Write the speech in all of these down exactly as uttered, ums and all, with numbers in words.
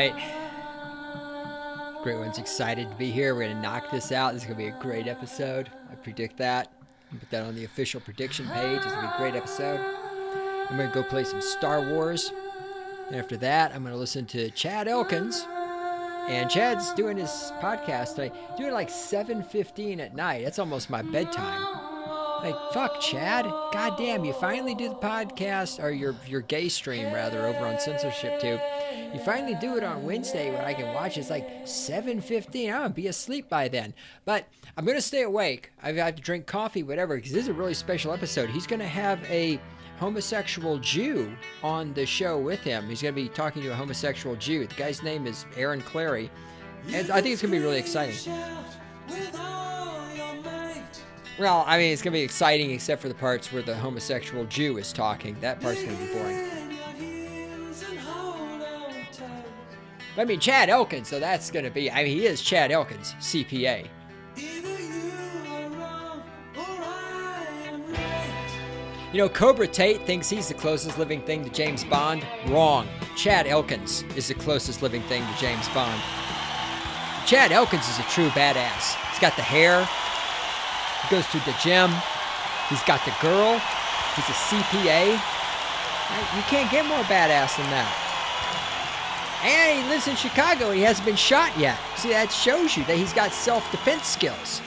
right. Great One's excited to be here. We're going to knock this out. This is going to be a great episode. I predict that. I'll put that on the official prediction page. It's going to be a great episode. I'm going to go play some Star Wars. And after that, I'm going to listen to Chad Elkins. And Chad's doing his podcast tonight. Doing it like seven fifteen at night. That's almost my bedtime. Like, fuck, Chad. God damn, you finally do the podcast, or your your gay stream, rather, over on Censorship Tube. You finally do it on Wednesday when I can watch it. It's like seven fifteen. I'm going to be asleep by then. But I'm going to stay awake. I have to drink coffee, whatever, because this is a really special episode. He's going to have a homosexual Jew on the show with him. He's going to be talking to a homosexual Jew. The guy's name is Aaron Clary. And I think it's going to be really exciting. Well, I mean, it's going to be exciting except for the parts where the homosexual Jew is talking. That part's going to be boring. But I mean, Chad Elkins, so that's going to be, I mean, he is Chad Elkins, C P A. You know, Cobra Tate thinks he's the closest living thing to James Bond. Wrong. Chad Elkins is the closest living thing to James Bond. Chad Elkins is a true badass. He's got the hair. He goes to the gym. He's got the girl. He's a C P A. You can't get more badass than that. And he lives in Chicago. He hasn't been shot yet. See, that shows you that he's got self-defense skills.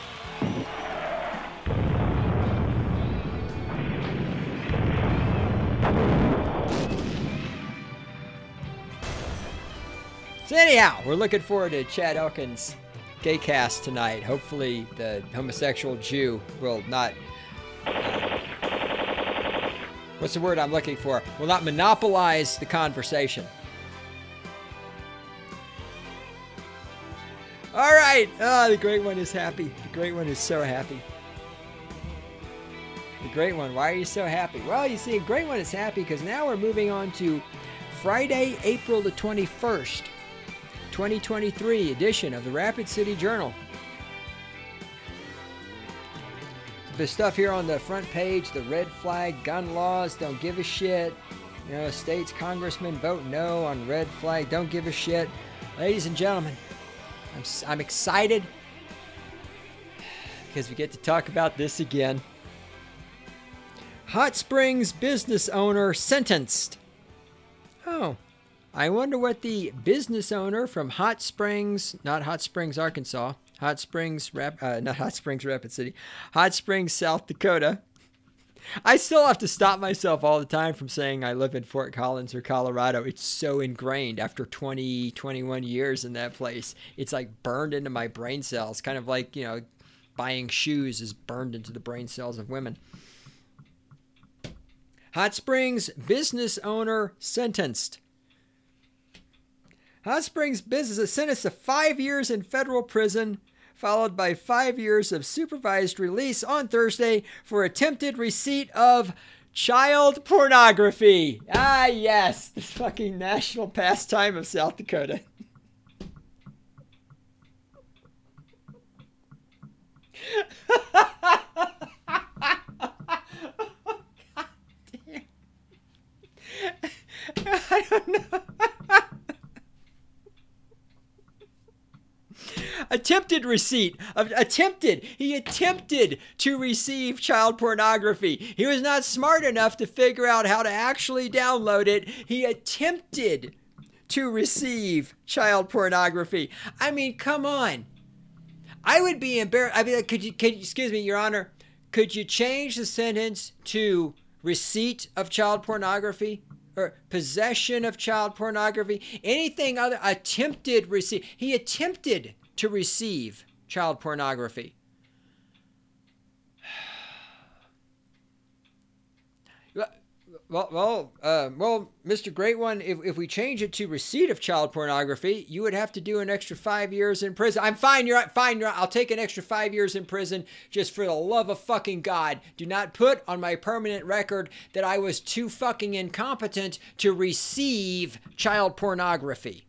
So anyhow, we're looking forward to Chad Elkins' Gaycast tonight. Hopefully the homosexual Jew will not, uh, what's the word I'm looking for? Will not monopolize the conversation. All right. Oh, the Great One is happy. The Great One is so happy. The Great One, why are you so happy? Well, you see, the Great One is happy because now we're moving on to Friday, April the twenty-first. twenty twenty-three edition of the Rapid City Journal. The stuff here on the front page, the red flag, gun laws, don't give a shit. You know, states congressmen vote no on red flag, don't give a shit. Ladies and gentlemen, I'm, I'm excited because we get to talk about this again. Hot Springs business owner sentenced. Oh. I wonder what the business owner from Hot Springs, not Hot Springs, Arkansas, Hot Springs, Rap, uh, not Hot Springs, Rapid City, Hot Springs, South Dakota. I still have to stop myself all the time from saying I live in Fort Collins or Colorado. It's so ingrained after twenty, twenty-one years in that place. It's like burned into my brain cells, kind of like, you know, buying shoes is burned into the brain cells of women. Hot Springs business owner sentenced. Hot Springs business is sentenced to five years in federal prison, followed by five years of supervised release on Thursday for attempted receipt of child pornography. Ah, yes, the fucking national pastime of South Dakota. God damn. I don't know. Attempted receipt of attempted. He attempted to receive child pornography. He was not smart enough to figure out how to actually download it. He attempted to receive child pornography. I mean, come on. I would be embarrassed. I mean, could you, could you, excuse me, Your Honor, could you change the sentence to receipt of child pornography? Or possession of child pornography? Anything other, attempted receipt. He attempted to receive child pornography. Well, well, uh, well, Mister Great One, if, if we change it to receipt of child pornography, you would have to do an extra five years in prison. I'm fine, you're fine, you're, I'll take an extra five years in prison just for the love of fucking God. Do not put on my permanent record that I was too fucking incompetent to receive child pornography.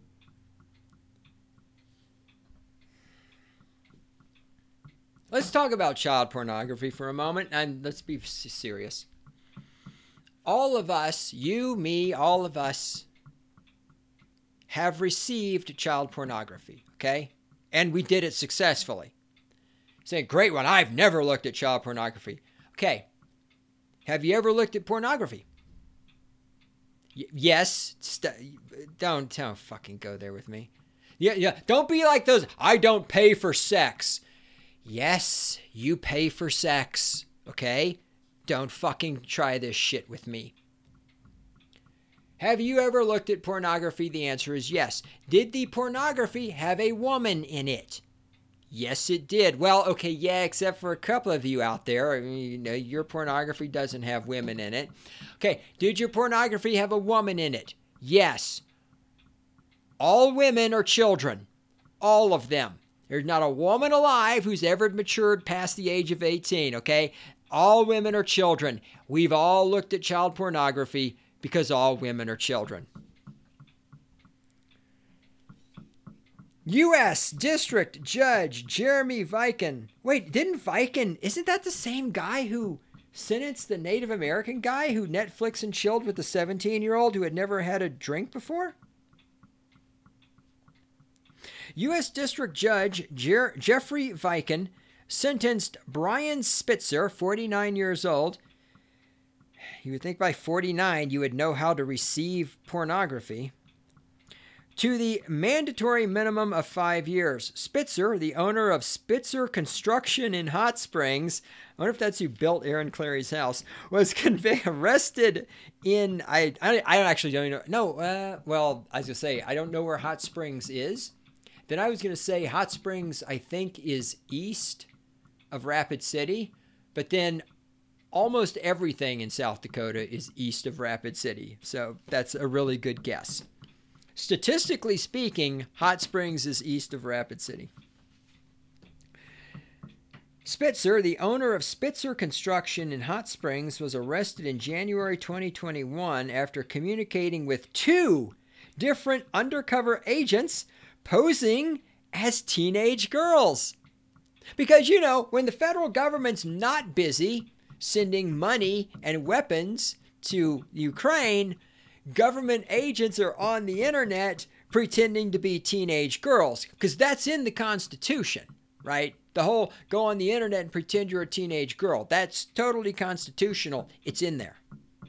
Let's talk about child pornography for a moment, and let's be serious. All of us, you, me, all of us, have received child pornography, okay? And we did it successfully. Saying, great one, I've never looked at child pornography. Okay, have you ever looked at pornography? Y- yes, st- don't, don't fucking go there with me. Yeah, yeah, don't be like those, I don't pay for sex. Yes, you pay for sex, okay? Don't fucking try this shit with me. Have you ever looked at pornography? The answer is yes. Did the pornography have a woman in it? Yes, it did. Well, okay, yeah, except for a couple of you out there. I mean, you know, your pornography doesn't have women in it. Okay, did your pornography have a woman in it? Yes. All women are children. All of them. There's not a woman alive who's ever matured past the age of eighteen, okay? All women are children. We've all looked at child pornography because all women are children. U S District Judge Jeremy Viken. Wait, didn't Viken, isn't that the same guy who sentenced the Native American guy who Netflix and chilled with the seventeen-year-old who had never had a drink before? U S District Judge Jer- Jeffrey Viken sentenced Brian Spitzer, forty-nine years old. You would think by forty-nine you would know how to receive pornography, to the mandatory minimum of five years. Spitzer, the owner of Spitzer Construction in Hot Springs, I wonder if that's who built Aaron Clary's house, was conv- arrested in, I, I I actually don't know, no, uh, well, I was going to say, I don't know where Hot Springs is. Then I was going to say Hot Springs, I think, is east of Rapid City, but then almost everything in South Dakota is east of Rapid City. So that's a really good guess. Statistically speaking, Hot Springs is east of Rapid City. Spitzer, the owner of Spitzer Construction in Hot Springs, was arrested in January twenty twenty-one after communicating with two different undercover agents posing as teenage girls. Because, you know, when the federal government's not busy sending money and weapons to Ukraine, government agents are on the internet pretending to be teenage girls, because that's in the Constitution, right? The whole go on the internet and pretend you're a teenage girl. That's totally constitutional. It's in there.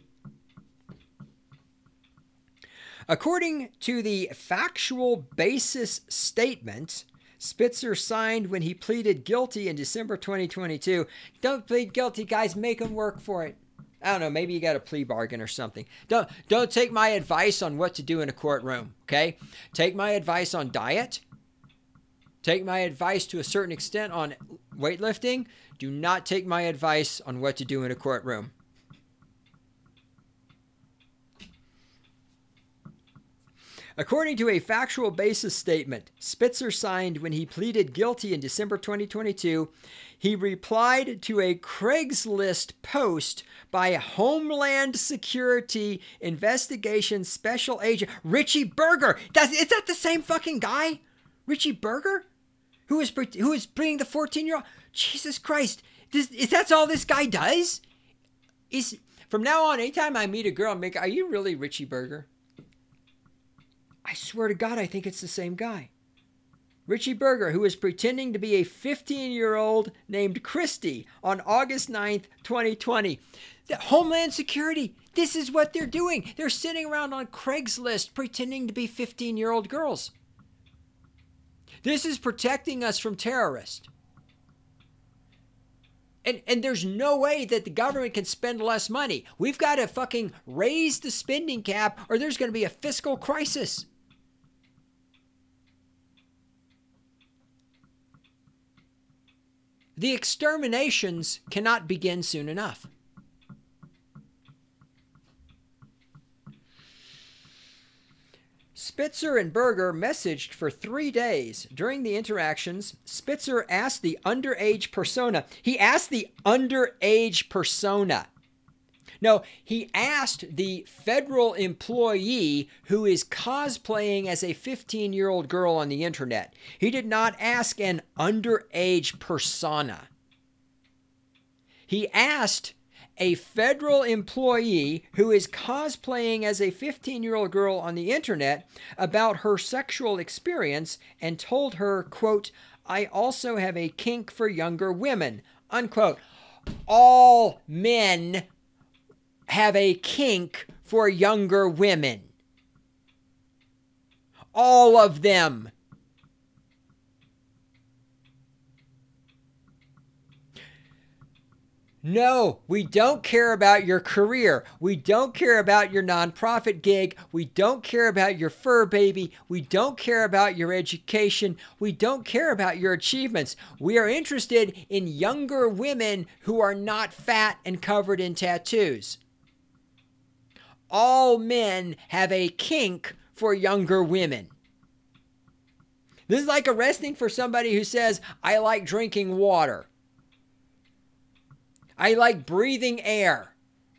According to the factual basis statement Spitzer signed when he pleaded guilty in December twenty twenty-two. Don't plead guilty, guys. Make them work for it. I don't know. Maybe you got a plea bargain or something. Don't don't take my advice on what to do in a courtroom, okay? Take my advice on diet. Take my advice to a certain extent on weightlifting. Do not take my advice on what to do in a courtroom. According to a factual basis statement Spitzer signed when he pleaded guilty in December twenty twenty-two, he replied to a Craigslist post by Homeland Security Investigation Special Agent Richie Berger. Does, is that the same fucking guy? Richie Berger? Who is, who is bringing the fourteen-year-old? Jesus Christ. This, is that all this guy does? Is From now on, anytime I meet a girl, I'm like, are you really Richie Berger? I swear to God, I think it's the same guy. Richie Berger, who is pretending to be a fifteen-year-old named Christy on August ninth, twenty twenty. The Homeland Security, this is what they're doing. They're sitting around on Craigslist pretending to be fifteen-year-old girls. This is protecting us from terrorists. And, and there's no way that the government can spend less money. We've got to fucking raise the spending cap or there's going to be a fiscal crisis. The exterminations cannot begin soon enough. Spitzer and Berger messaged for three days. During the interactions, Spitzer asked the underage persona. He asked the underage persona. No, he asked the federal employee who is cosplaying as a fifteen-year-old girl on the internet. He did not ask an underage persona. He asked a federal employee who is cosplaying as a fifteen-year-old girl on the internet about her sexual experience and told her, quote, "I also have a kink for younger women," unquote. All men have a kink for younger women. All of them. No, we don't care about your career. We don't care about your nonprofit gig. We don't care about your fur baby. We don't care about your education. We don't care about your achievements. We are interested in younger women who are not fat and covered in tattoos. All men have a kink for younger women. This is like arresting for somebody who says, "I like drinking water. I like breathing air."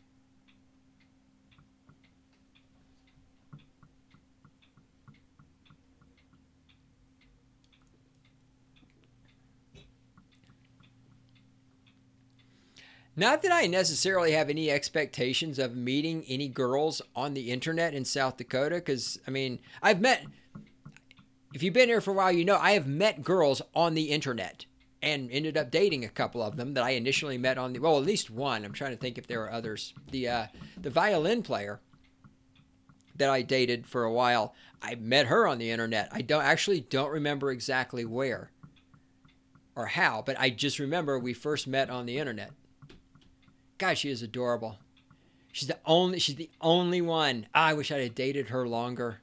Not that I necessarily have any expectations of meeting any girls on the internet in South Dakota, because, I mean, I've met, if you've been here for a while, you know, I have met girls on the internet. And ended up dating a couple of them that I initially met on the, well, at least one. I'm trying to think if there were others. The uh, the violin player that I dated for a while, I met her on the internet. I don't actually don't remember exactly where or how, but I just remember we first met on the internet. God, she is adorable. She's the only she's the only one. Ah, I wish I had dated her longer.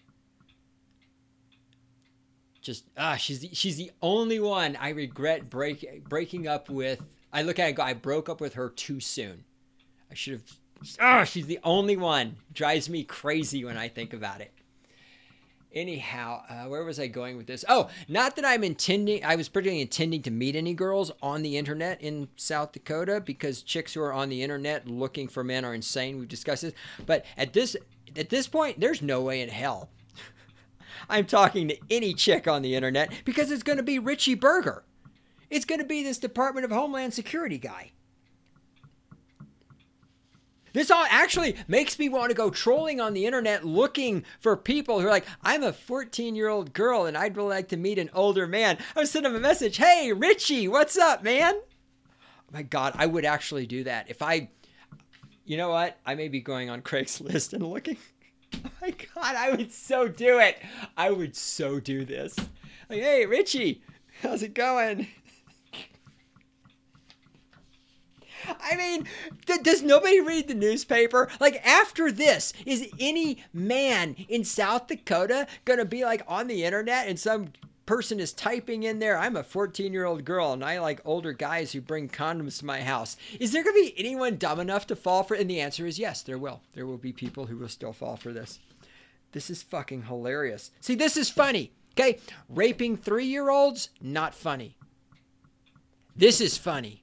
Just ah, she's the, she's the only one I regret break, breaking up with. I look at it and go, I broke up with her too soon. I should have. Ah, she's the only one. Drives me crazy when I think about it. Anyhow, uh, where was I going with this? Oh, not that I'm intending. I was particularly intending to meet any girls on the internet in South Dakota, because chicks who are on the internet looking for men are insane. We've discussed this, but at this at this point, there's no way in hell I'm talking to any chick on the internet, because it's going to be Richie Berger. It's going to be this Department of Homeland Security guy. This all actually makes me want to go trolling on the internet looking for people who are like, "I'm a fourteen-year-old girl and I'd really like to meet an older man." I would send him a message. "Hey, Richie, what's up, man?" Oh my God, I would actually do that. If I, you know what? I may be going on Craigslist and looking. Oh my God, I would so do it. I would so do this. Like, "Hey, Richie, how's it going?" I mean, th- does nobody read the newspaper? Like, after this, is any man in South Dakota going to be like on the internet and some person is typing in there, "I'm a fourteen-year-old girl and I like older guys who bring condoms to my house"? Is there going to be anyone dumb enough to fall for it? And the answer is yes, there will. There will be people who will still fall for this. This is fucking hilarious. See, this is funny, okay? Raping three-year-olds, not funny. This is funny.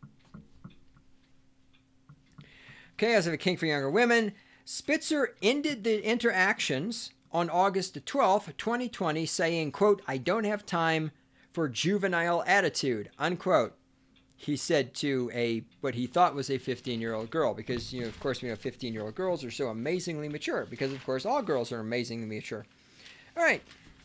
Okay, as of a kink for younger women, Spitzer ended the interactions on August the twelfth, twenty twenty, saying, quote, "I don't have time for juvenile attitude," unquote. He said to a what he thought was a fifteen-year-old girl, because, you know, of course, we know fifteen-year-old girls are so amazingly mature, because, of course, all girls are amazingly mature. All right.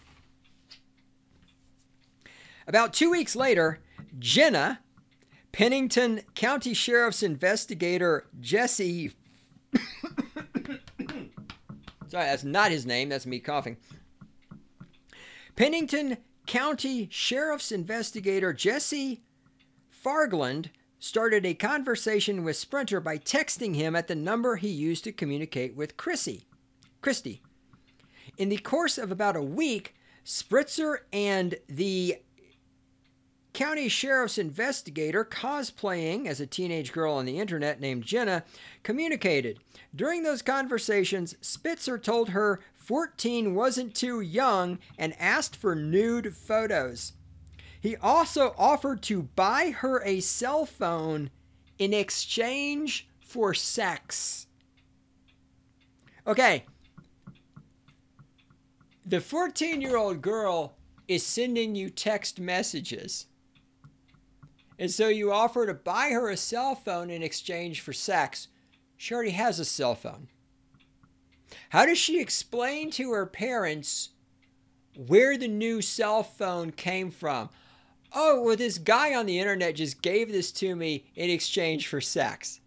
About two weeks later, Jenna, Pennington County Sheriff's investigator Jesse... Sorry, that's not his name. That's me coughing. Pennington County Sheriff's investigator Jesse Fargland started a conversation with Sprinter by texting him at the number he used to communicate with Chrissy. Christy. In the course of about a week, Spritzer and the county sheriff's investigator, cosplaying as a teenage girl on the internet named Jenna, communicated. During those conversations, Spitzer told her fourteen wasn't too young and asked for nude photos. He also offered to buy her a cell phone in exchange for sex. Okay. The fourteen-year-old girl is sending you text messages. And so you offer to buy her a cell phone in exchange for sex. She already has a cell phone. How does she explain to her parents where the new cell phone came from? Oh, well, this guy on the internet just gave this to me in exchange for sex.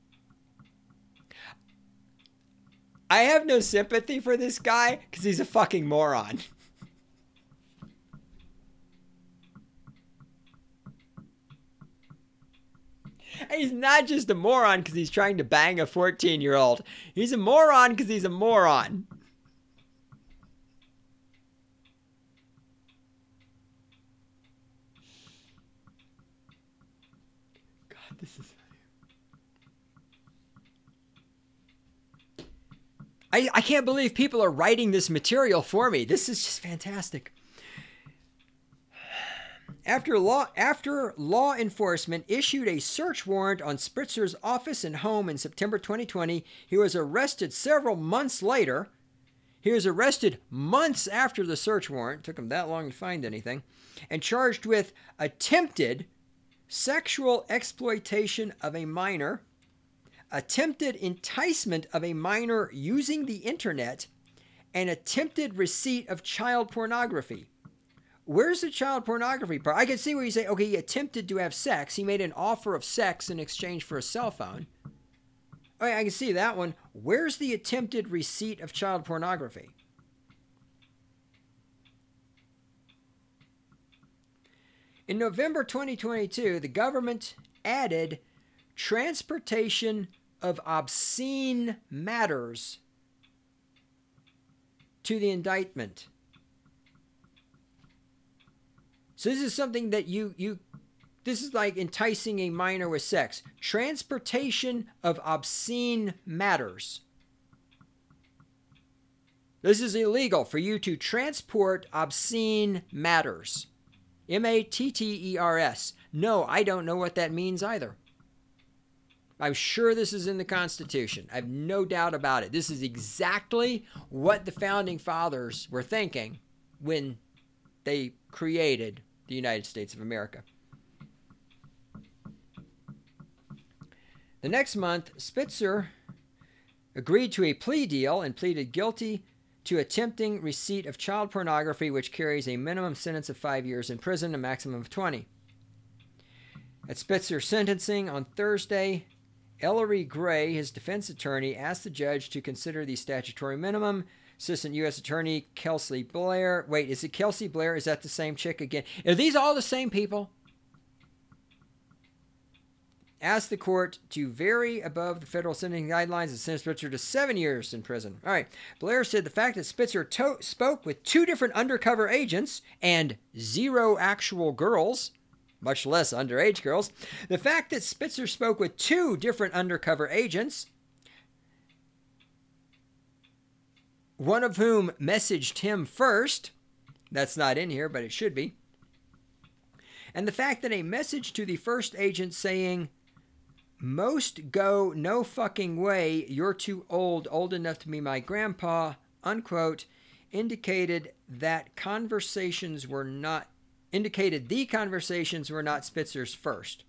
I have no sympathy for this guy because he's a fucking moron. And he's not just a moron because he's trying to bang a fourteen-year-old. He's a moron because he's a moron. God, this is... I, I can't believe people are writing this material for me. This is just fantastic. After law, after law enforcement issued a search warrant on Spritzer's office and home in September twenty twenty, he was arrested several months later. He was arrested months after the search warrant. It took him that long to find anything. And charged with attempted sexual exploitation of a minor, attempted enticement of a minor using the internet, and attempted receipt of child pornography. Where's the child pornography part? I can see where you say, okay, he attempted to have sex. He made an offer of sex in exchange for a cell phone. Okay, I can see that one. Where's the attempted receipt of child pornography? In November twenty twenty-two, the government added transportation of obscene matters to the indictment. So this is something that you, you, this is like enticing a minor with sex. Transportation of obscene matters. This is illegal for you to transport obscene matters. M A T T E R S. No, I don't know what that means either. I'm sure this is in the Constitution. I have no doubt about it. This is exactly what the Founding Fathers were thinking when they created the United States of America. The next month, Spitzer agreed to a plea deal and pleaded guilty to attempting receipt of child pornography, which carries a minimum sentence of five years in prison, a maximum of twenty. At Spitzer's sentencing on Thursday, Ellery Gray, his defense attorney, asked the judge to consider the statutory minimum. Assistant U S Attorney Kelsey Blair. Wait, is it Kelsey Blair? Is that the same chick again? Are these all the same people? Asked the court to vary above the federal sentencing guidelines and sentence Spitzer to seven years in prison. All right. Blair said the fact that Spitzer to- spoke with two different undercover agents and zero actual girls, much less underage girls, the fact that Spitzer spoke with two different undercover agents, one of whom messaged him first. That's not in here, but it should be. And the fact that a message to the first agent saying, "Most go no fucking way, you're too old, old enough to be my grandpa," unquote, indicated that conversations were not, indicated the conversations were not Spitzer's first.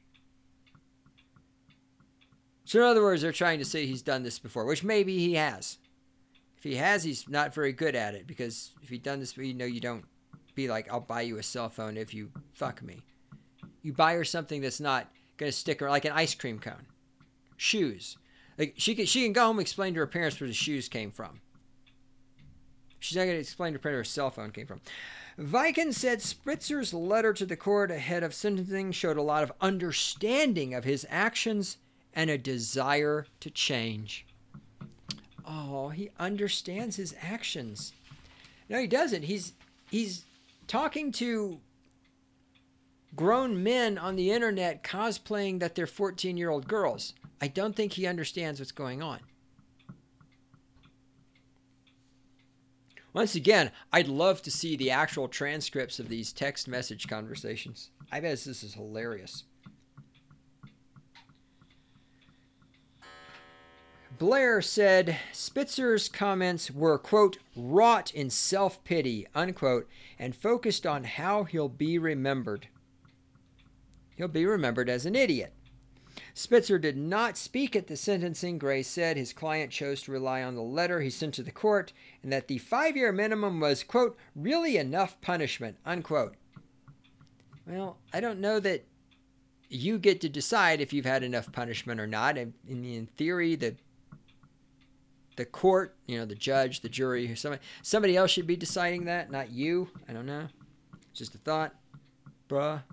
So in other words, they're trying to say he's done this before, which maybe he has. If he has, he's not very good at it, because if he'd done this, you know, you don't be like, "I'll buy you a cell phone if you fuck me." You buy her something that's not going to stick her, like an ice cream cone. Shoes. Like she can, she can go home and explain to her parents where the shoes came from. She's not going to explain to her parents where her cell phone came from. Viken said Spitzer's letter to the court ahead of sentencing showed a lot of understanding of his actions and a desire to change. Oh, he understands his actions. No, he doesn't. He's he's talking to grown men on the internet cosplaying that they're fourteen-year-old girls. I don't think he understands what's going on. Once again, I'd love to see the actual transcripts of these text message conversations. I bet this is hilarious. Blair said Spitzer's comments were, quote, wrought in self-pity, unquote, and focused on how he'll be remembered. he'll be remembered as an idiot. Spitzer did not speak at the sentencing. Gray said his client chose to rely on the letter he sent to the court and that the five-year minimum was, quote, really enough punishment, unquote. Well, I don't know that you get to decide if you've had enough punishment or not. In, in theory, the the court, you know, the judge, the jury, somebody, somebody else should be deciding that, not you. I don't know. Just a thought. Bruh.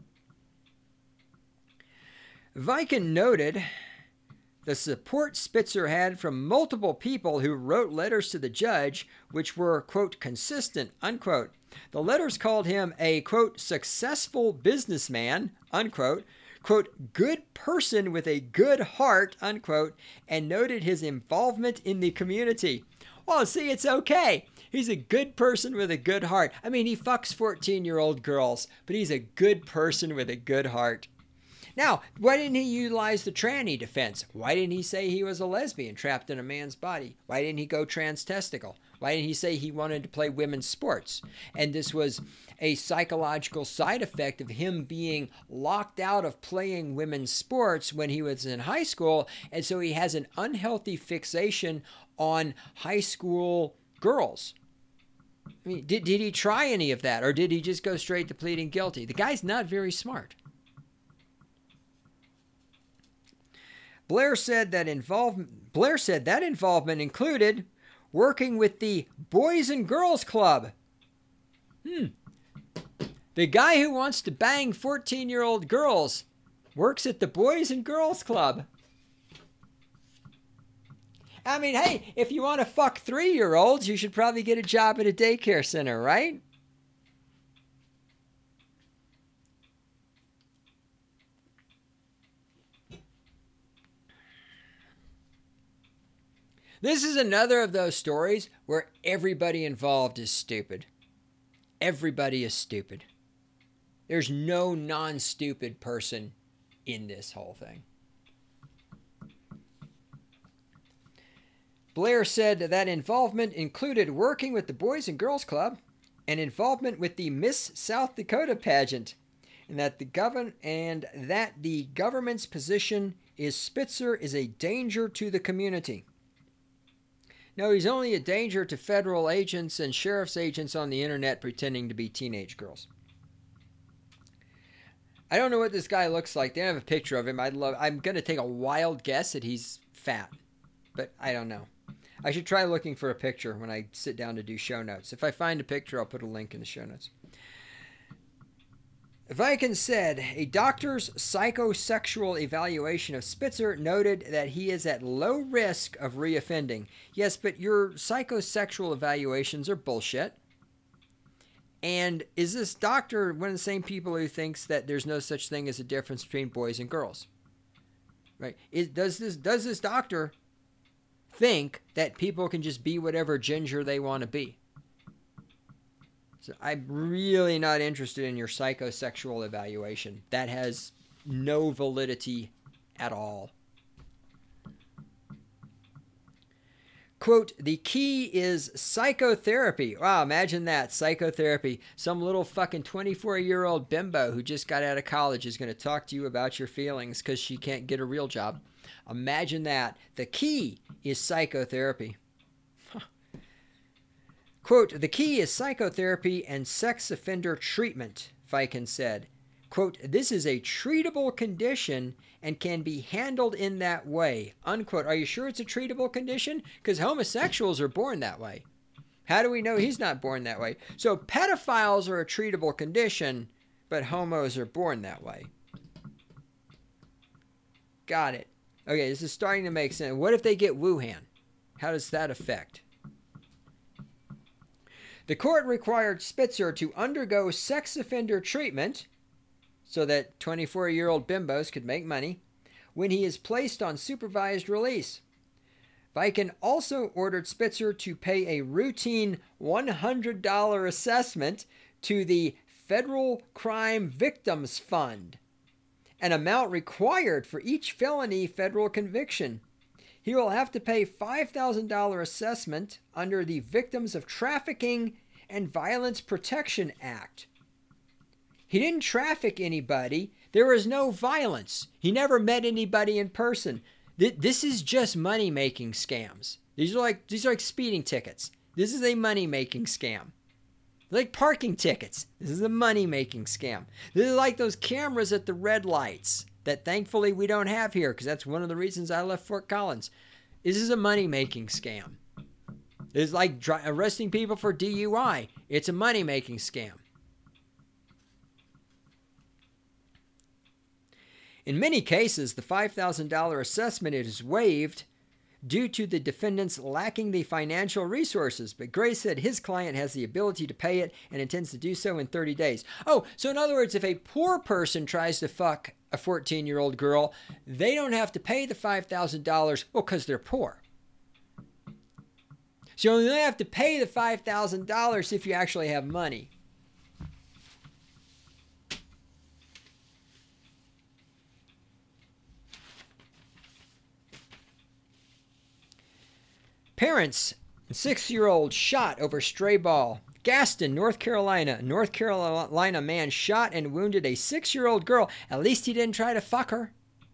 Viken noted the support Spitzer had from multiple people who wrote letters to the judge, which were, quote, consistent, unquote. The letters called him a, quote, successful businessman, unquote, quote, good person with a good heart, unquote, and noted his involvement in the community. Well, see, it's okay. He's a good person with a good heart. I mean, he fucks fourteen-year-old girls, but he's a good person with a good heart. Now, why didn't he utilize the tranny defense? Why didn't he say he was a lesbian trapped in a man's body? Why didn't he go trans-testicle? Why didn't he say he wanted to play women's sports? And this was a psychological side effect of him being locked out of playing women's sports when he was in high school. And so he has an unhealthy fixation on high school girls. I mean, did, did he try any of that? Or did he just go straight to pleading guilty? The guy's not very smart. Blair said that involvement, Blair said that involvement included working with the Boys and Girls Club. Hmm. The guy who wants to bang fourteen-year-old girls works at the Boys and Girls Club. I mean, hey, if you want to fuck three-year-olds, you should probably get a job at a daycare center, right? This is another of those stories where everybody involved is stupid. Everybody is stupid. There's no non-stupid person in this whole thing. Blair said that involvement included working with the Boys and Girls Club and involvement with the Miss South Dakota pageant, and that the govern and that the government's position is Spitzer is a danger to the community. No, he's only a danger to federal agents and sheriff's agents on the internet pretending to be teenage girls. I don't know what this guy looks like. They don't have a picture of him. I'd love. I'm going to take a wild guess that he's fat, but I don't know. I should try looking for a picture when I sit down to do show notes. If I find a picture, I'll put a link in the show notes. Viken said, a doctor's psychosexual evaluation of Spitzer noted that he is at low risk of reoffending. Yes, but your psychosexual evaluations are bullshit. And is this doctor one of the same people who thinks that there's no such thing as a difference between boys and girls? Right? Is, does this does this doctor think that people can just be whatever gender they want to be? So I'm really not interested in your psychosexual evaluation. That has no validity at all. Quote, the key is psychotherapy. Wow, imagine that, psychotherapy. Some little fucking twenty-four-year-old bimbo who just got out of college is going to talk to you about your feelings because she can't get a real job. Imagine that. The key is psychotherapy. Quote, the key is psychotherapy and sex offender treatment, Viken said. Quote, this is a treatable condition and can be handled in that way. Unquote. Are you sure it's a treatable condition? Because homosexuals are born that way. How do we know he's not born that way? So pedophiles are a treatable condition, but homos are born that way. Got it. Okay, this is starting to make sense. What if they get Wuhan? How does that affect? The court required Spitzer to undergo sex offender treatment so that twenty-four-year-old bimbos could make money when he is placed on supervised release. Viken also ordered Spitzer to pay a routine one hundred dollars assessment to the Federal Crime Victims Fund, an amount required for each felony federal conviction. He will have to pay five thousand dollars assessment under the Victims of Trafficking and Violence Protection Act. He didn't traffic anybody. There was no violence. He never met anybody in person. This is just money-making scams. These are like these are like speeding tickets. This is a money-making scam. Like parking tickets. This is a money-making scam. This is like those cameras at the red lights that thankfully we don't have here, because that's one of the reasons I left Fort Collins. This is a money-making scam. It's like dry, arresting people for D U I. It's a money-making scam. In many cases, the five thousand dollars assessment is waived due to the defendants lacking the financial resources, but Gray said his client has the ability to pay it and intends to do so in thirty days. Oh, so in other words, if a poor person tries to fuck a fourteen-year-old girl, they don't have to pay the five thousand dollars, well, because they're poor. So you only have to pay the five thousand dollars if you actually have money. Parents, six-year-old shot over stray ball. Gaston, North Carolina. North Carolina man shot and wounded a six-year-old girl. At least he didn't try to fuck her.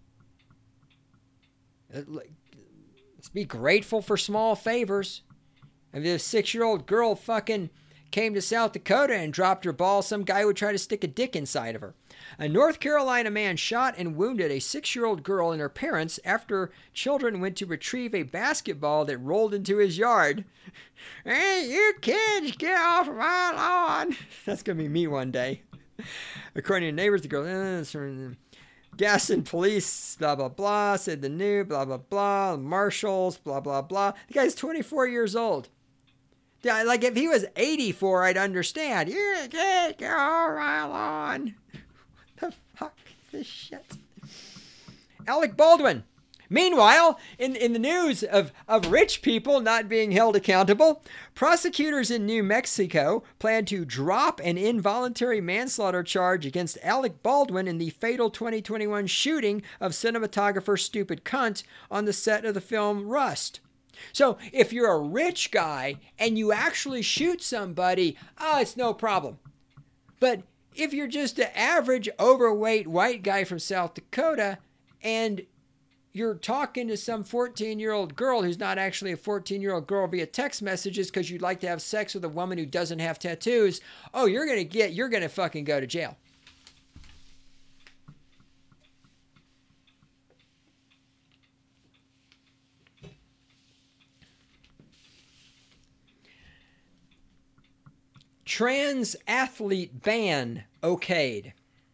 Let's be grateful for small favors. If a six-year-old girl fucking came to South Dakota and dropped her ball, some guy would try to stick a dick inside of her. A North Carolina man shot and wounded a six-year-old girl and her parents after children went to retrieve a basketball that rolled into his yard. Hey, you kids, get off of my lawn. That's going to be me one day. According to neighbors, the girl, eh, Gaston police, blah, blah, blah, said the new, blah, blah, blah, marshals, blah, blah, blah. The guy's twenty-four years old. Yeah, like if he was eighty-four, I'd understand. You can't get off my lawn. The fuck is this shit? Alec Baldwin. Meanwhile, in, in the news of, of rich people not being held accountable, prosecutors in New Mexico plan to drop an involuntary manslaughter charge against Alec Baldwin in the fatal twenty twenty-one shooting of cinematographer Stupid Cunt on the set of the film Rust. So if you're a rich guy and you actually shoot somebody, oh, it's no problem. But if you're just an average overweight white guy from South Dakota and you're talking to some fourteen-year-old girl who's not actually a fourteen-year-old girl via text messages because you'd like to have sex with a woman who doesn't have tattoos, oh, you're going to get, you're going to fucking go to jail. Trans athlete ban okayed.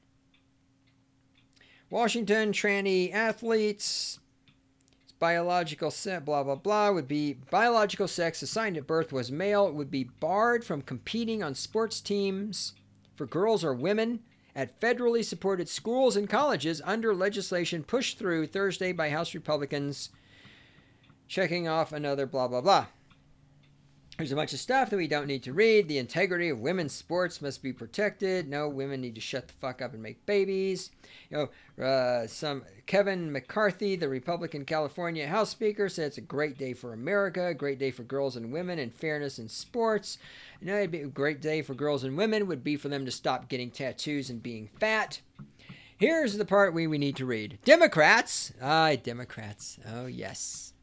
Washington, tranny athletes, biological sex, blah, blah, blah, would be biological sex assigned at birth was male, would be barred from competing on sports teams for girls or women at federally supported schools and colleges under legislation pushed through Thursday by House Republicans, checking off another blah, blah, blah. There's a bunch of stuff that we don't need to read. The integrity of women's sports must be protected. No, women need to shut the fuck up and make babies. You know, uh, some Kevin McCarthy, the Republican California House Speaker, said it's a great day for America, a great day for girls and women, and fairness in sports. You know, it'd be a great day for girls and women would be for them to stop getting tattoos and being fat. Here's the part we, we need to read. Democrats. Ah, Democrats. Oh, yes.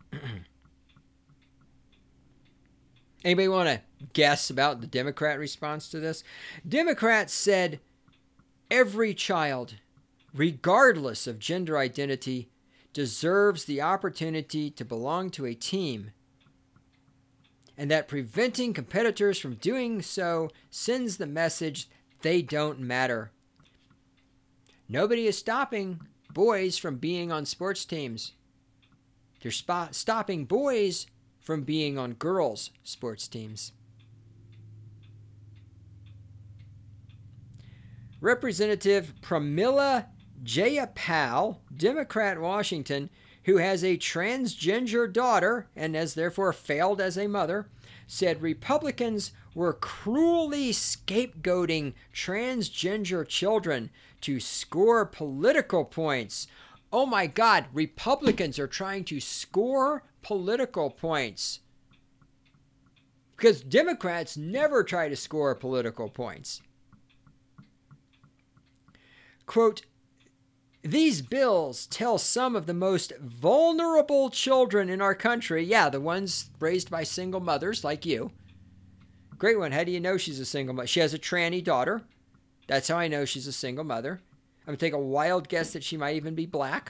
Anybody want to guess about the Democrat response to this? Democrats said every child, regardless of gender identity, deserves the opportunity to belong to a team, and that preventing competitors from doing so sends the message they don't matter. Nobody is stopping boys from being on sports teams. They're sp- stopping boys from being on girls' sports teams. Representative Pramila Jayapal, Democrat, Washington, who has a transgender daughter and has therefore failed as a mother, said Republicans were cruelly scapegoating transgender children to score political points. Oh my God, Republicans are trying to score political points. Because Democrats never try to score political points. Quote, These bills tell some of the most vulnerable children in our country, yeah, the ones raised by single mothers like you. Great one. How do you know she's a single mother? She has a tranny daughter. That's how I know she's a single mother. I'm going to take a wild guess that she might even be black.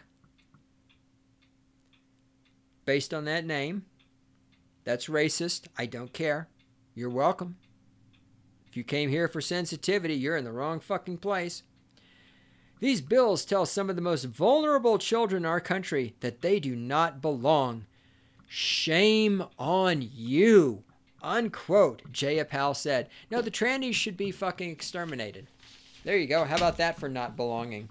Based on that name. That's racist. I don't care. You're welcome. If you came here for sensitivity, you're in the wrong fucking place. These bills tell some of the most vulnerable children in our country that they do not belong. Shame on you. Unquote, Jaya Pal said. No, the trannies should be fucking exterminated. There you go. How about that for not belonging?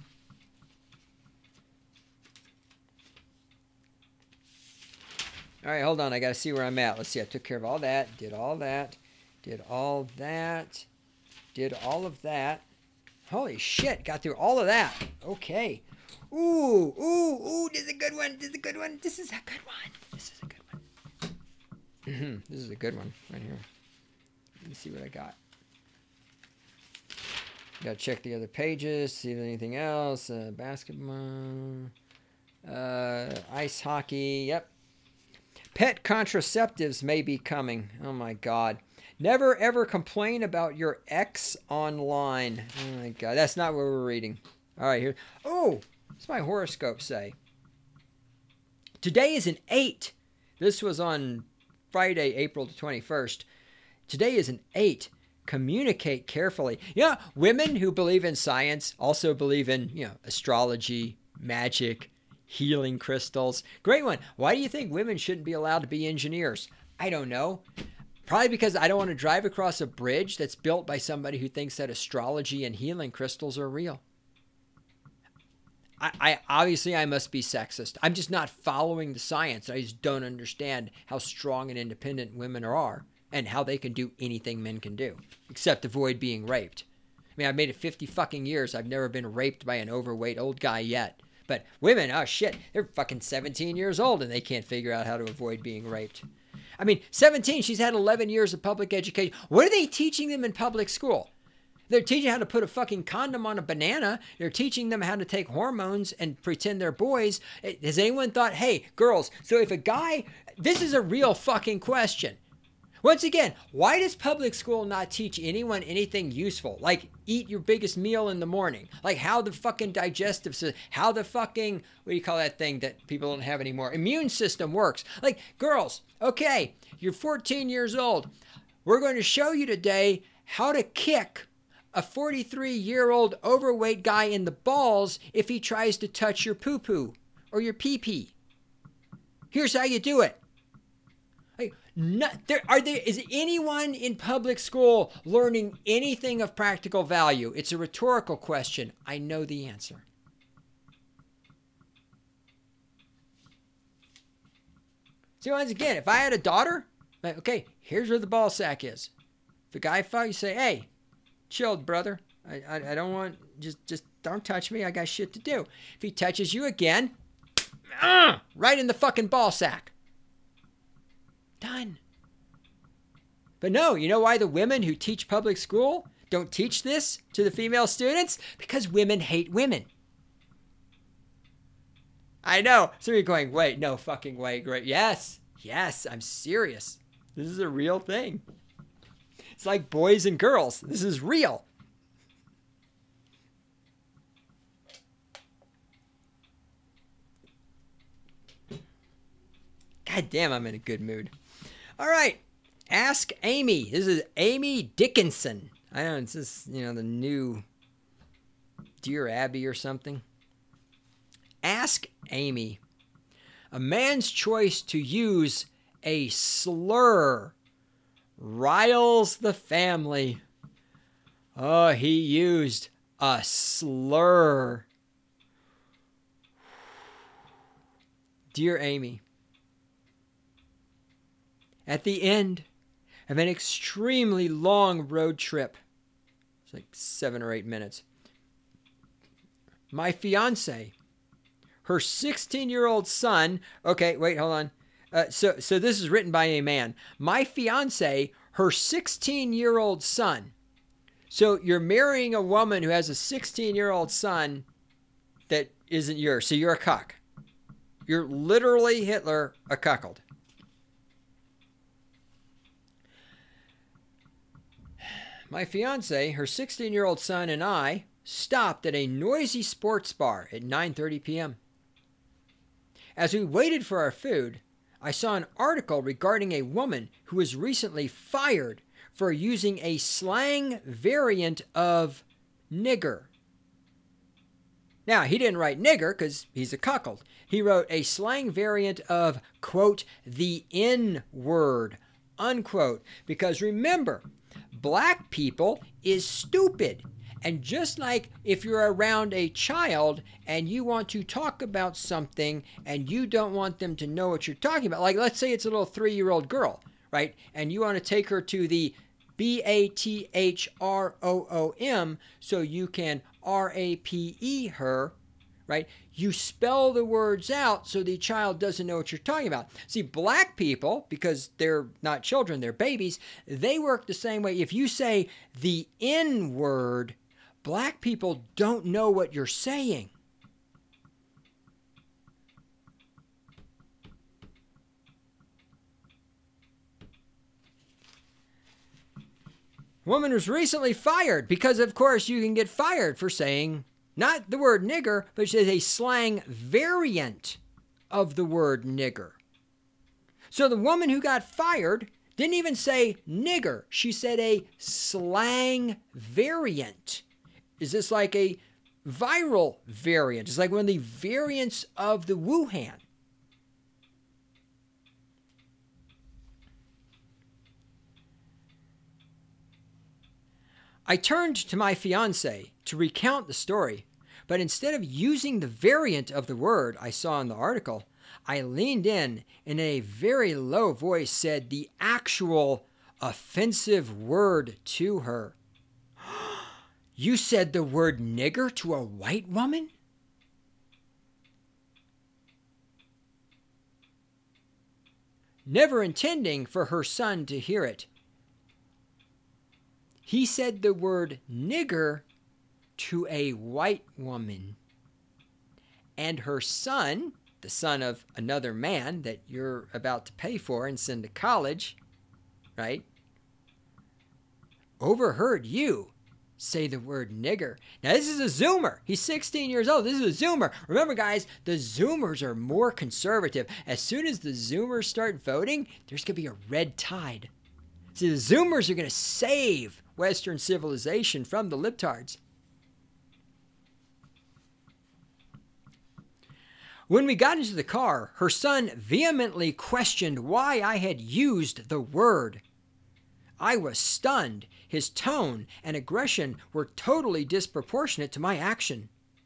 All right, hold on. I got to see where I'm at. Let's see. I took care of all that. Did all that. Did all that. Did all of that. Holy shit. Got through all of that. Okay. Ooh, ooh, ooh. This is a good one. This is a good one. This is a good one. This is a good one. This is a good one right here. Let me see what I got. Got to check the other pages. See if there's anything else. Uh, basketball. Uh, ice hockey. Yep. Pet contraceptives may be coming. Oh my God. Never ever complain about your ex online. Oh my God. That's not what we're reading. All right, here. Oh, what's my horoscope say? Today is an eight. This was on Friday, April the twenty-first. Today is an eight. Communicate carefully. Yeah, women who believe in science also believe in, you know, astrology, magic, healing crystals. Great one. Why do you think women shouldn't be allowed to be engineers? I don't know. Probably because I don't want to drive across a bridge that's built by somebody who thinks that astrology and healing crystals are real. I, I obviously I must be sexist. I'm just not following the science. I just don't understand how strong and independent women are and how they can do anything men can do, except avoid being raped. I mean, I've made it fifty fucking years. I've never been raped by an overweight old guy yet. But women, oh shit, they're fucking seventeen years old and they can't figure out how to avoid being raped. I mean, seventeen, she's had eleven years of public education. What are they teaching them in public school? They're teaching how to put a fucking condom on a banana. They're teaching them how to take hormones and pretend they're boys. Has anyone thought, hey, girls, so if a guy, this is a real fucking question. Once again, why does public school not teach anyone anything useful? Like eat your biggest meal in the morning. Like how the fucking digestive system, how the fucking, what do you call that thing that people don't have anymore? Immune system works. Like girls, okay, you're fourteen years old. We're going to show you today how to kick a forty-three-year-old overweight guy in the balls if he tries to touch your poo-poo or your pee-pee. Here's how you do it. Like, not, there, are there, is anyone in public school learning anything of practical value? It's a rhetorical question. I know the answer. So once again, if I had a daughter, like, okay, here's where the ball sack is. If a guy fuck, you say, hey, chilled, brother. I, I I don't want, just just don't touch me. I got shit to do. If he touches you again, uh, right in the fucking ball sack. Done. But no, you know why the women who teach public school don't teach this to the female students? Because women hate women. I know. So you're going, wait, no fucking way. Great. Yes. Yes, I'm serious. This is a real thing. It's like boys and girls. This is real. God damn, I'm in a good mood. All right. Ask Amy. This is Amy Dickinson. I know it's just, you know, the new Dear Abby or something. Ask Amy. A man's choice to use a slur riles the family. Oh, he used a slur. Dear Amy, at the end of an extremely long road trip, it's like seven or eight minutes, my fiance, her sixteen-year-old son, okay, wait, hold on. Uh, so, so this is written by a man. My fiance, her sixteen-year-old son. So you're marrying a woman who has a sixteen-year-old son that isn't yours. So you're a cuck. You're literally Hitler, a cuckold. My fiance, her sixteen-year-old son, and I stopped at a noisy sports bar at nine thirty p.m. As we waited for our food, I saw an article regarding a woman who was recently fired for using a slang variant of nigger. Now, he didn't write nigger because he's a cuckold. He wrote a slang variant of, quote, the N-word, unquote. Because remember, black people is stupid. And just like if you're around a child and you want to talk about something and you don't want them to know what you're talking about, like let's say it's a little three-year-old girl, right? And you want to take her to the B A T H R O O M so you can R A P E her, right? You spell the words out so the child doesn't know what you're talking about. See, black people, because they're not children, they're babies, they work the same way. If you say the N-word, black people don't know what you're saying. Woman was recently fired because, of course, you can get fired for saying not the word nigger, but she says a slang variant of the word nigger. So the woman who got fired didn't even say nigger. She said a slang variant. Is this like a viral variant? It's like one of the variants of the Wuhan. I turned to my fiancé to recount the story, but instead of using the variant of the word I saw in the article, I leaned in and in a very low voice said the actual offensive word to her. You said the word nigger to a white woman? Never intending for her son to hear it, he said the word nigger to a white woman. And her son, the son of another man that you're about to pay for and send to college, right, overheard you say the word nigger. Now, this is a Zoomer. He's sixteen years old. This is a Zoomer. Remember, guys, the Zoomers are more conservative. As soon as the Zoomers start voting, there's going to be a red tide. See, the Zoomers are going to save Western civilization from the libtards. When we got into the car, her son vehemently questioned why I had used the word. I was stunned. His tone and aggression were totally disproportionate to my action.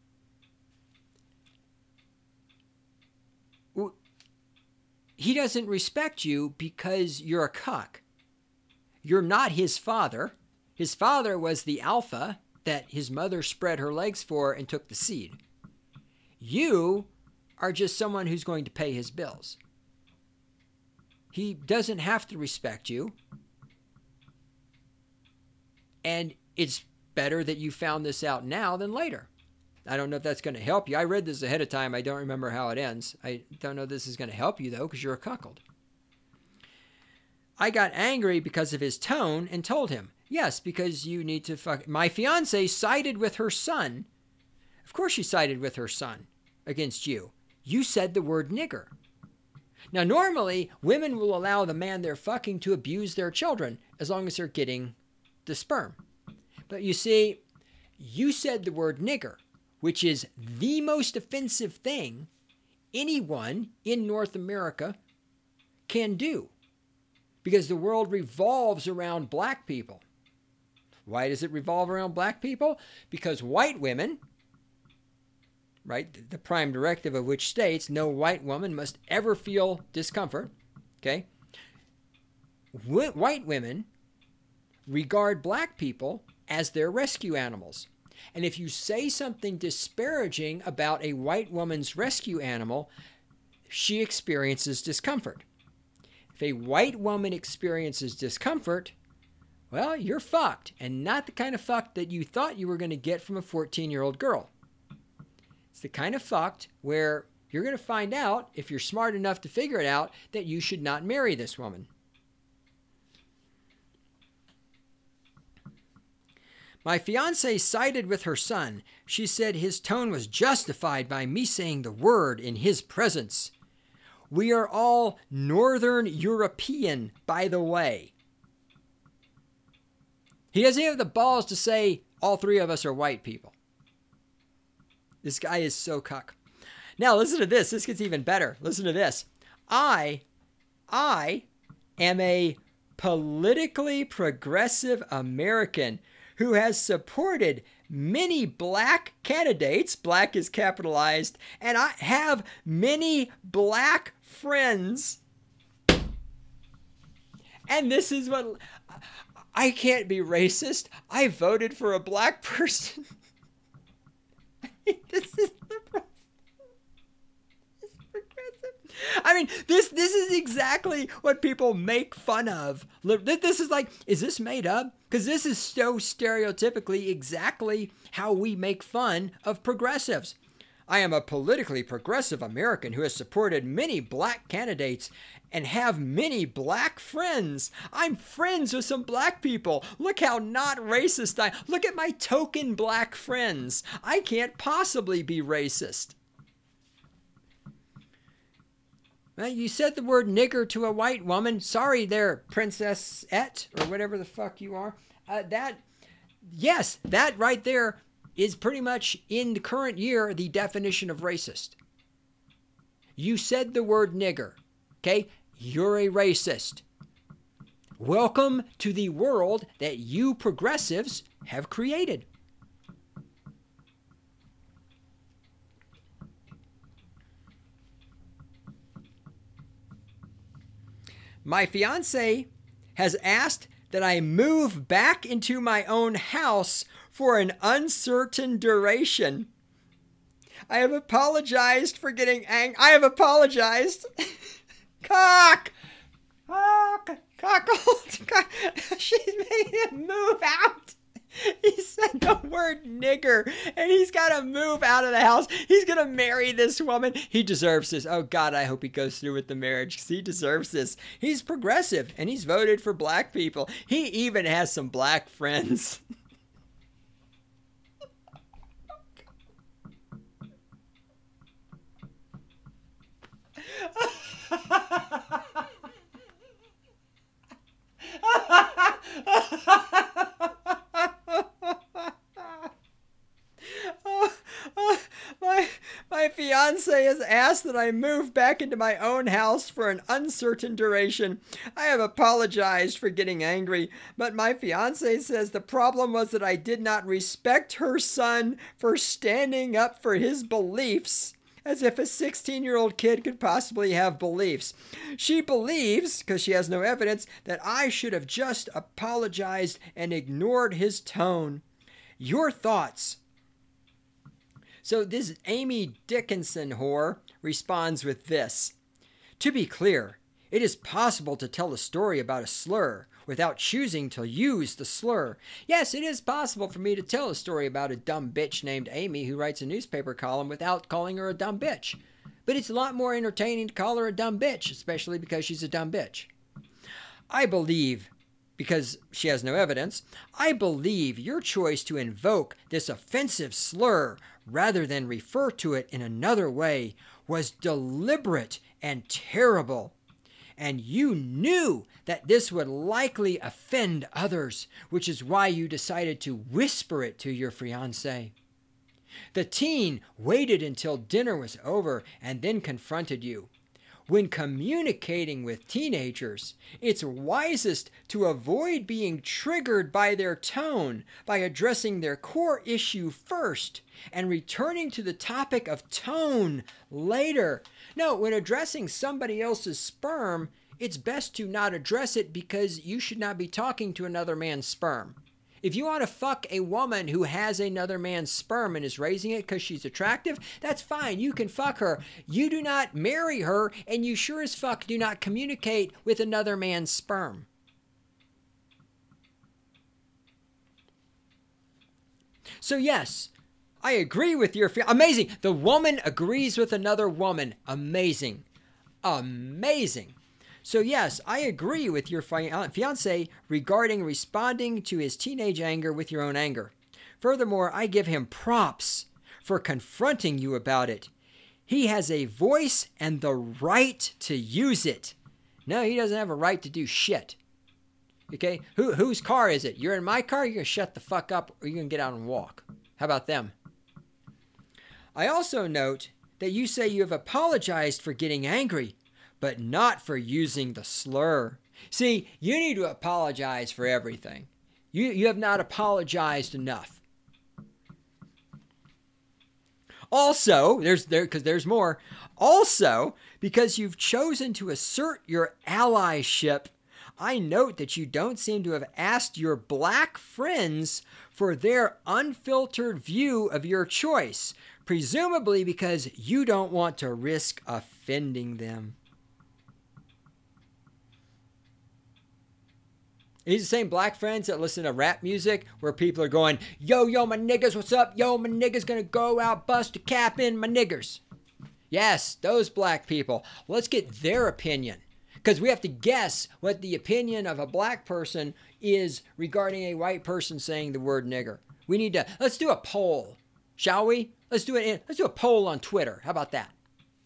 He doesn't respect you because you're a cuck. You're not his father. His father was the alpha that his mother spread her legs for and took the seed. You are just someone who's going to pay his bills. He doesn't have to respect you. And it's better that you found this out now than later. I don't know if that's going to help you. I read this ahead of time. I don't remember how it ends. I don't know if this is going to help you, though, because you're a cuckold. I got angry because of his tone and told him, yes, because you need to fuck. My fiance sided with her son. Of course she sided with her son against you. You said the word nigger. Now, normally, women will allow the man they're fucking to abuse their children as long as they're getting the sperm. But you see, you said the word nigger, which is the most offensive thing anyone in North America can do. Because the world revolves around black people. Why does it revolve around black people? Because white women, right, the prime directive of which states no white woman must ever feel discomfort, okay? Wh- white women regard black people as their rescue animals. And if you say something disparaging about a white woman's rescue animal, she experiences discomfort. If a white woman experiences discomfort, well, you're fucked, and not the kind of fucked that you thought you were going to get from a fourteen-year-old girl. It's the kind of fucked where you're going to find out, if you're smart enough to figure it out, that you should not marry this woman. My fiancée sided with her son. She said his tone was justified by me saying the word in his presence. We are all Northern European, by the way. He doesn't have the balls to say all three of us are white people. This guy is so cuck. Now listen to this. This gets even better. Listen to this. I, I am a politically progressive American who has supported many black candidates, black is capitalized, and I have many black friends. And this is what, I can't be racist. I voted for a black person. This is the problem. I mean, this this is exactly what people make fun of. This is like, is this made up? Because this is so stereotypically exactly how we make fun of progressives. I am a politically progressive American who has supported many black candidates and have many black friends. I'm friends with some black people. Look how not racist I am. Look at my token black friends. I can't possibly be racist. Well, you said the word nigger to a white woman. Sorry there, Princess-ette, or whatever the fuck you are. Uh, that, yes, that right there is pretty much, in the current year, the definition of racist. You said the word nigger, okay? You're a racist. Welcome to the world that you progressives have created. My fiance has asked that I move back into my own house for an uncertain duration. I have apologized for getting angry. I have apologized. Cock! Cock! Cockle! Cock. She's made him move out. He said the word nigger, and he's got to move out of the house. He's going to marry this woman. He deserves this. Oh, God, I hope he goes through with the marriage, because he deserves this. He's progressive, and he's voted for black people. He even has some black friends. My, my fiance has asked that I move back into my own house for an uncertain duration. I have apologized for getting angry, but my fiance says the problem was that I did not respect her son for standing up for his beliefs. As if a sixteen-year-old kid could possibly have beliefs. She believes, because she has no evidence, that I should have just apologized and ignored his tone. Your thoughts? So this Amy Dickinson whore responds with this. To be clear, it is possible to tell a story about a slur without choosing to use the slur. Yes, it is possible for me to tell a story about a dumb bitch named Amy who writes a newspaper column without calling her a dumb bitch. But it's a lot more entertaining to call her a dumb bitch, especially because she's a dumb bitch. I believe, because she has no evidence, I believe your choice to invoke this offensive slur rather than refer to it in another way was deliberate and terrible. And you knew that this would likely offend others, which is why you decided to whisper it to your fiancé. The teen waited until dinner was over and then confronted you. When communicating with teenagers, it's wisest to avoid being triggered by their tone by addressing their core issue first and returning to the topic of tone later. No, when addressing somebody else's sperm, it's best to not address it because you should not be talking to another man's sperm. If you want to fuck a woman who has another man's sperm and is raising it because she's attractive, that's fine. You can fuck her. You do not marry her, and you sure as fuck do not communicate with another man's sperm. So yes, I agree with your... Fi- Amazing. The woman agrees with another woman. Amazing. Amazing. So yes, I agree with your fi- fiance regarding responding to his teenage anger with your own anger. Furthermore, I give him props for confronting you about it. He has a voice and the right to use it. No, he doesn't have a right to do shit. Okay? Who, whose car is it? You're in my car, you're going to shut the fuck up or you're going to get out and walk. How about them? I also note that you say you have apologized for getting angry, but not for using the slur. See, you need to apologize for everything. You, you have not apologized enough. Also, there's there because there's more. Also, because you've chosen to assert your allyship, I note that you don't seem to have asked your black friends for their unfiltered view of your choice, presumably because you don't want to risk offending them. These are the same black friends that listen to rap music where people are going, yo, yo, my niggas, what's up? Yo, my niggas gonna go out, bust a cap in my niggers. Yes, those black people. Let's get their opinion. Because we have to guess what the opinion of a black person is regarding a white person saying the word nigger. We need to, let's do a poll, shall we? Let's do it. In, let's do a poll on Twitter. How about that?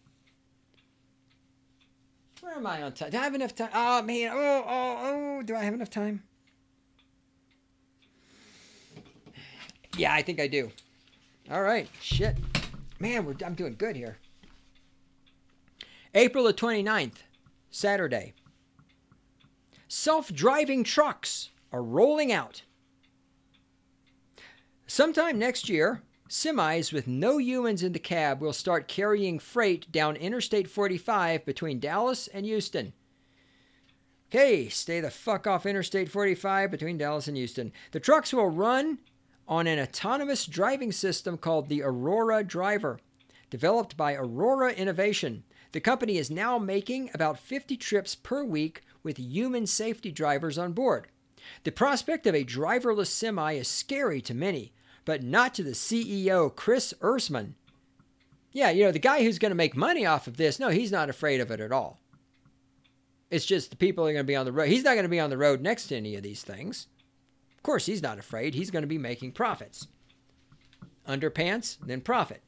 Where am I on time? Do I have enough time? Oh, man. Oh, oh, oh. Do I have enough time? Yeah, I think I do. All right. Shit. Man, we're, I'm doing good here. April the twenty-ninth, Saturday. Self-driving trucks are rolling out. Sometime next year, semis with no humans in the cab will start carrying freight down Interstate forty-five between Dallas and Houston. Okay, stay the fuck off Interstate forty-five between Dallas and Houston. The trucks will run on an autonomous driving system called the Aurora Driver, developed by Aurora Innovation. The company is now making about fifty trips per week with human safety drivers on board. The prospect of a driverless semi is scary to many, but not to the C E O, Chris Ursman. Yeah, you know, the guy who's going to make money off of this, no, he's not afraid of it at all. It's just the people are going to be on the road. He's not going to be on the road next to any of these things. Of course, he's not afraid. He's going to be making profits. Underpants, then profit.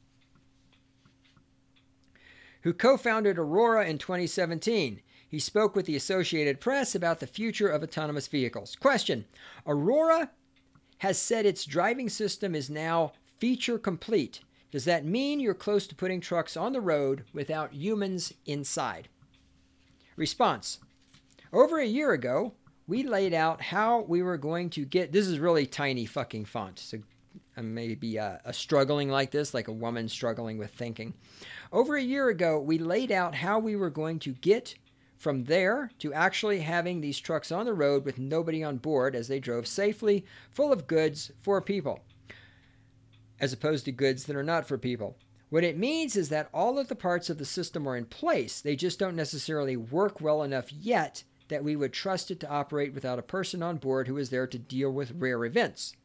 Who co-founded Aurora in twenty seventeen. He spoke with the Associated Press about the future of autonomous vehicles. Question: Aurora has said its driving system is now feature complete. Does that mean you're close to putting trucks on the road without humans inside? Response: over a year ago, we laid out how we were going to get... This is really tiny fucking font, so maybe uh, a struggling like this, like a woman struggling with thinking. Over a year ago, we laid out how we were going to get from there to actually having these trucks on the road with nobody on board as they drove safely, full of goods for people, as opposed to goods that are not for people. What it means is that all of the parts of the system are in place. They just don't necessarily work well enough yet that we would trust it to operate without a person on board who is there to deal with rare events.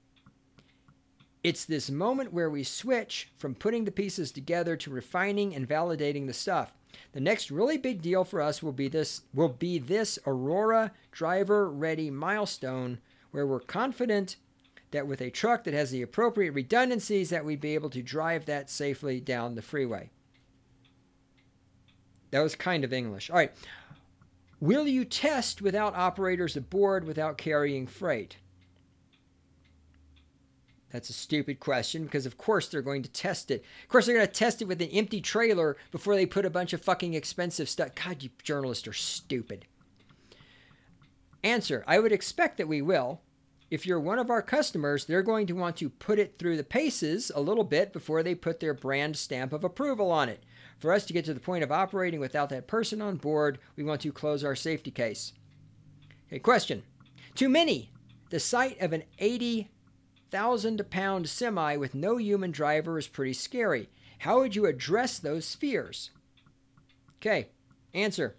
It's this moment where we switch from putting the pieces together to refining and validating the stuff. The next really big deal for us will be this will be this Aurora Driver Ready milestone, where we're confident that with a truck that has the appropriate redundancies that we'd be able to drive that safely down the freeway. That was kind of English. All right. Will you test without operators aboard without carrying freight? That's a stupid question because, of course, they're going to test it. Of course, they're going to test it with an empty trailer before they put a bunch of fucking expensive stuff. God, you journalists are stupid. Answer: I would expect that we will. If you're one of our customers, they're going to want to put it through the paces a little bit before they put their brand stamp of approval on it. For us to get to the point of operating without that person on board, we want to close our safety case. Okay, question. To many, the sight of an eighty thousand pound semi with no human driver is pretty scary. How would you address those fears? Okay, answer.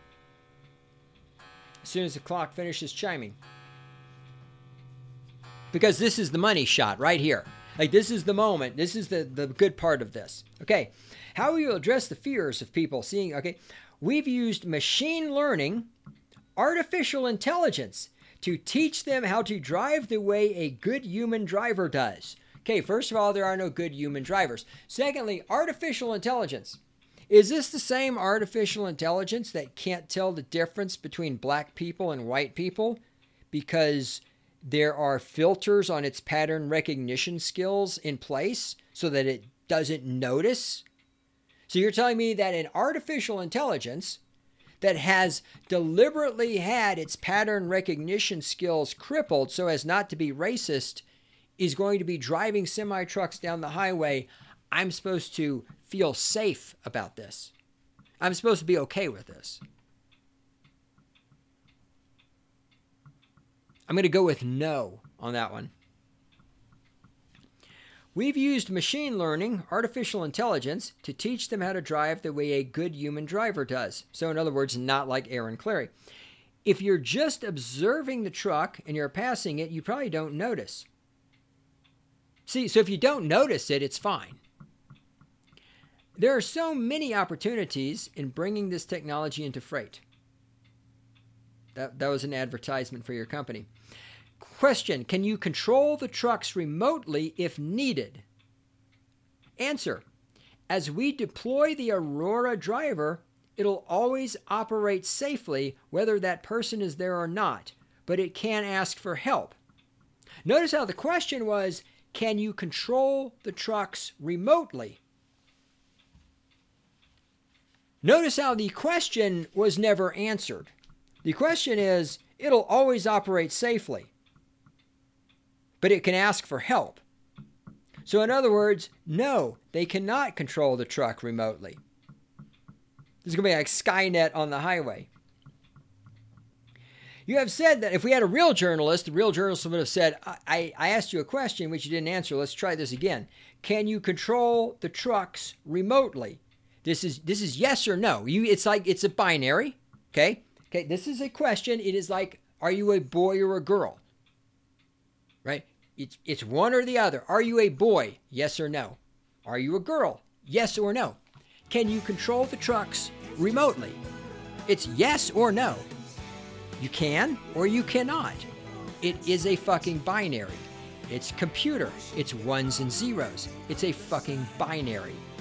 As soon as the clock finishes chiming. because this is the money shot right here. Like, this is the moment. This is the, the good part of this. Okay. How will you address the fears of people seeing? Okay. We've used machine learning, artificial intelligence to teach them how to drive the way a good human driver does. Okay. First of all, there are no good human drivers. Secondly, artificial intelligence. Is this the same artificial intelligence that can't tell the difference between black people and white people because there are filters on its pattern recognition skills in place so that it doesn't notice? So you're telling me that an artificial intelligence that has deliberately had its pattern recognition skills crippled so as not to be racist is going to be driving semi-trucks down the highway? I'm supposed to feel safe about this. I'm supposed to be okay with this. I'm going to go with no on that one. We've used machine learning, artificial intelligence, to teach them how to drive the way a good human driver does. So in other words, not like Aaron Clarey. If you're just observing the truck and you're passing it, you probably don't notice. See, so if you don't notice it, it's fine. There are so many opportunities in bringing this technology into freight. That, that was an advertisement for your company. Question, can you control the trucks remotely if needed? Answer, as we deploy the Aurora driver, it'll always operate safely whether that person is there or not, but it can ask for help. Notice how the question was, can you control the trucks remotely? Notice how the question was never answered. The question is, it'll always operate safely, but it can ask for help. So in other words, no, they cannot control the truck remotely. This is going to be like Skynet on the highway. You have said that if we had a real journalist, the real journalist would have said, I, I asked you a question which you didn't answer. Let's try this again. Can you control the trucks remotely? This is this is yes or no. You, it's like it's a binary. Okay. Okay. This is a question. It is like, are you a boy or a girl? Right. It's it's one or the other. Are you a boy? Yes or no. Are you a girl? Yes or no. Can you control the trucks remotely? It's yes or no. You can or you cannot. It is a fucking binary. It's computer. It's ones and zeros. It's a fucking binary.